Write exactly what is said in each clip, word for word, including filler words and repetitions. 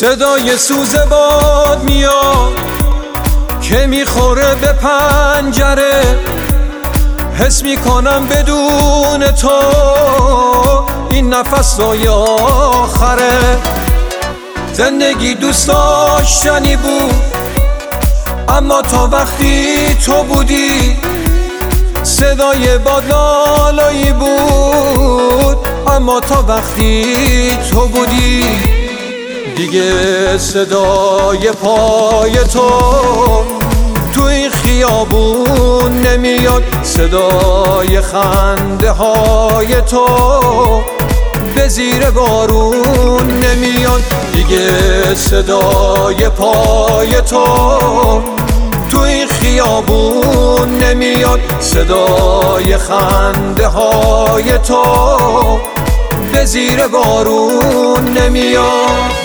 صدای سوز باد میاد که میخوره به پنجره، حس میکنم بدون تو این نفسای آخره. زندگی دوست داشتنی بود اما تا وقتی تو بودی، صدای باد لالایی بود اما تا وقتی تو بودی. دیگه صدای پای تو تو این خیابون نمیاد، صدای خنده های تو به زیر بارون نمیاد. دیگه صدای پای تو تو این خیابون نمیاد، صدای خنده های تو به زیر بارون نمیاد.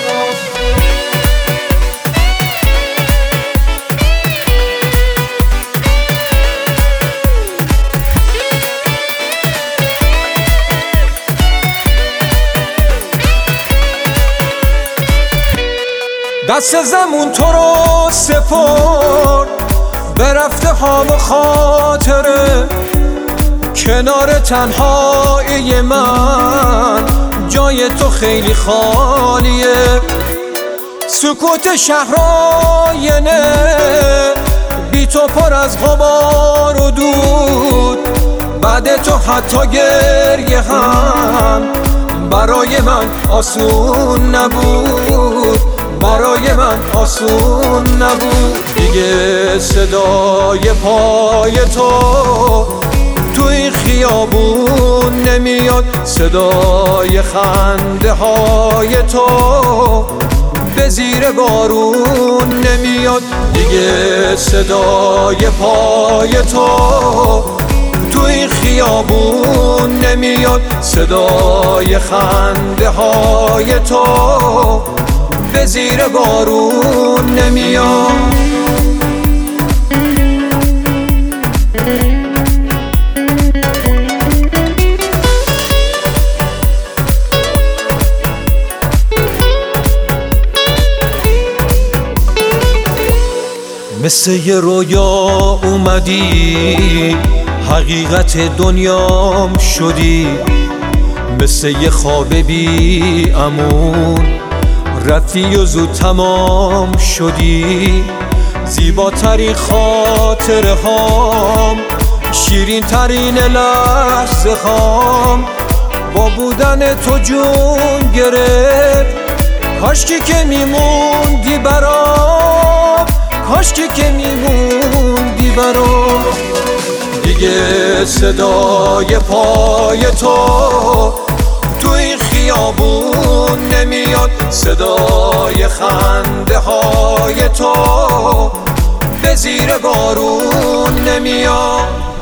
دست زمون تو رو سپرد به رفته ها و خاطره، کنار تنهایی من جای تو خیلی خالیه. سکوت شهرآینه بی تو پر از غبار و دود، بعد تو حتی گریه هم برای من آسون نبود، برای من آسون نبود. دیگه صدای پای تو تو این خیابون نمیاد، صدای خنده های تو به زیر بارون نمیاد. دیگه صدای پای تو تو این خیابون نمیاد، صدای خنده های تو به زیر بارون نمیاد. مثل یه رویا اومدی، حقیقت دنیام شدی، مثل یه خواب بی امون رفتی و زود تمام شدی. زیباترین خاطره هام، شیرین ترین لحظه هام با بودن تو جون گرفت. کاشکی که میموندی برام، کاشکی که میموندی برام. دیگه صدای پای تو تو این خیابون نمیاد، صدای خنده های تو به زیر بارون نمیاد.